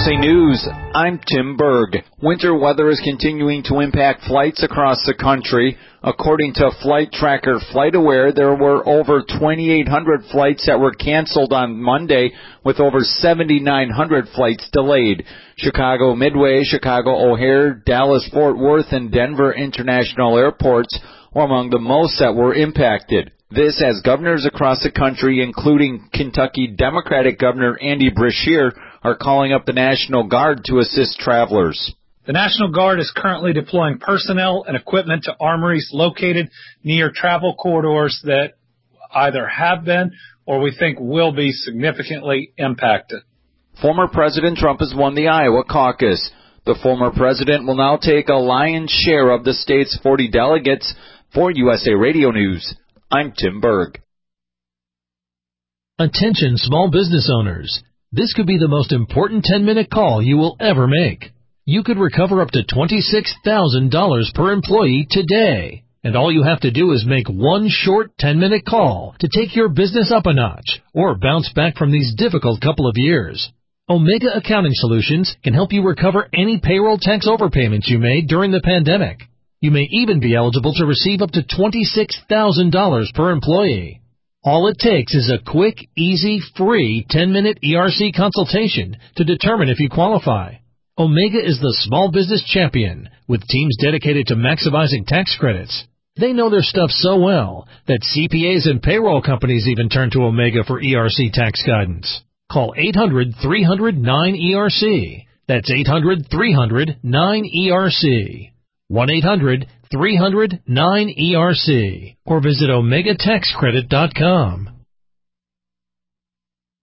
USA News, I'm Tim Berg. Winter weather is continuing to impact flights across the country. According to flight tracker FlightAware, there were over 2,800 flights that were canceled on Monday, with over 7,900 flights delayed. Chicago Midway, Chicago O'Hare, Dallas Fort Worth, and Denver International Airports were among the most that were impacted. This as governors across the country, including Kentucky Democratic Governor Andy Beshear, are calling up the National Guard to assist travelers. The National Guard is currently deploying personnel and equipment to armories located near travel corridors that either have been or we think will be significantly impacted. Former President Trump has won the Iowa caucus. The former president will now take a lion's share of the state's 40 delegates. For USA Radio News, I'm Tim Berg. Attention small business owners. This could be the most important 10-minute call you will ever make. You could recover up to $26,000 per employee today. And all you have to do is make one short 10-minute call to take your business up a notch or bounce back from these difficult couple of years. Omega Accounting Solutions can help you recover any payroll tax overpayments you made during the pandemic. You may even be eligible to receive up to $26,000 per employee. All it takes is a quick, easy, free 10-minute ERC consultation to determine if you qualify. Omega is the small business champion with teams dedicated to maximizing tax credits. They know their stuff so well that CPAs and payroll companies even turn to Omega for ERC tax guidance. Call 800-300-9ERC. That's 800-300-9ERC. 1-800-300-9ERC or visit OmegaTaxCredit.com.